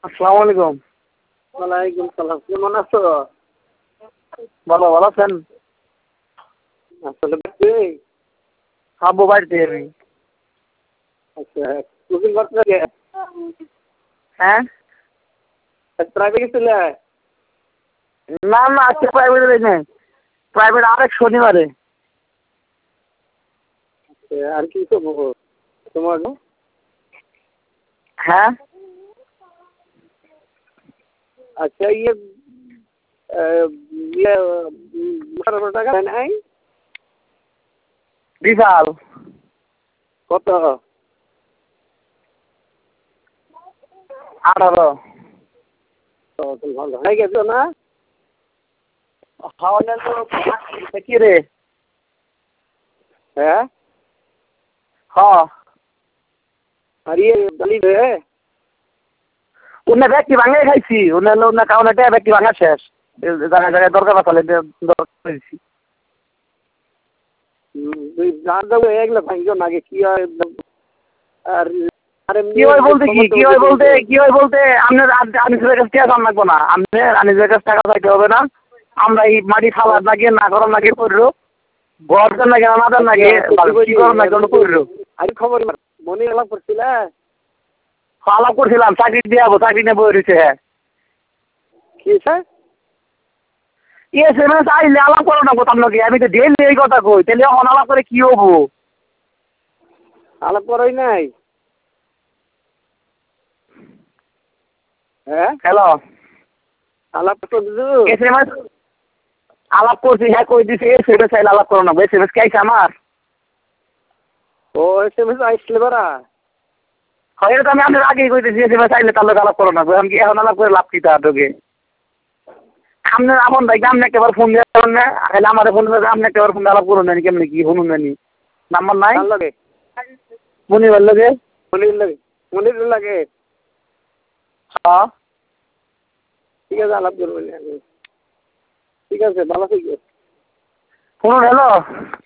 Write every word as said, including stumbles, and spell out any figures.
আসসালামু আলাইকুম। ওয়ালাইকুম সালাম। কেমন আছো? ভালো, ভালো আছেন? আসলে বাড়িতে? আব্বু বাড়িতে আমি। আচ্ছা, টিফিন করতে গে? হ্যাঁ? প্রাইভেট গেছিলে? না, না আজকে প্রাইভেটে যাই নাই। প্রাইভেট আরেক শনিবারে। আচ্ছা, আর কি করবো তোমার? হ্যাঁ? আচ্ছা, ইয়ে ইয়ে আঠারো টাকা নাই? বিশাল। কত? আঠারো। ভালো হয়ে গেছো না? খাওয়া তো কি রে? হ্যাঁ? হ্যাঁ। আর ইয়ে ডালি রে? ওনে ব্যক্তি ভাঙে খাইছি। ওনে হলো ওনে কারণ এটা ব্যক্তি ভাঙা শেষ। জায়গায় জায়গায় দরকার পাতালে দরকার করেছি। তুই গান দেবো এগুলো ভাঙ্গো নাকি কি হয়? আর কি হয় বলতে কি কি হয় বলতে কি হয় বলতে আপনার আনিসের কাছে টাকা দাম লাগবো না। আপনি আনিসের কাছে টাকা চাইতে হবে না। আমরা এই মাটি খাবার লাগিয়ে না করার লাগে করলো ঘর দেন লাগে না দেন লাগে কি করার লাগে ওটা করলো। আর খবর মনে আলাপ করছিলে? আলাপ করছিলাম চাকরি দিয়ে যাবো চাকরি নিয়ে বই রয়েছে। হ্যাঁ কি স্যার? ইয়ে সেখানে চাইলে আলাপ করো না কোথাও নাকি আমি তো ডেলি এই কথা কই তাহলে এখন আলাপ করে কি হবো? আলাপ করাই নাই? হ্যাঁ হ্যালো আলাপ করছো? এস এম এস আলাপ করছি হ্যাঁ কই দিছি এস এম এস চাইলে আলাপ করো না এস এম এস কে আইছে আমার? ও এস এম এস আইসলে বারা? হয় এটা তো আমি আপনার আগেই কইতেছি এস এম এস চাইলে তার লোক আলাপ করো না এখন কি এখন আলাপ করে লাভ কি তার তোকে? আপনার আপন ভাই আপনি একবার ফোন দিয়ে করুন না তাহলে আমার ফোন দিয়ে আপনি একবার ফোন আলাপ করুন না কেমনি কি শুনুন না নাম্বার নাই? কার লাগে? মনিবার লাগে। মনির লাগে? মনির লাগে? হ্যাঁ ঠিক আছে আলাপ করবো ঠিক আছে ভালো থেকো। শুনুন হ্যালো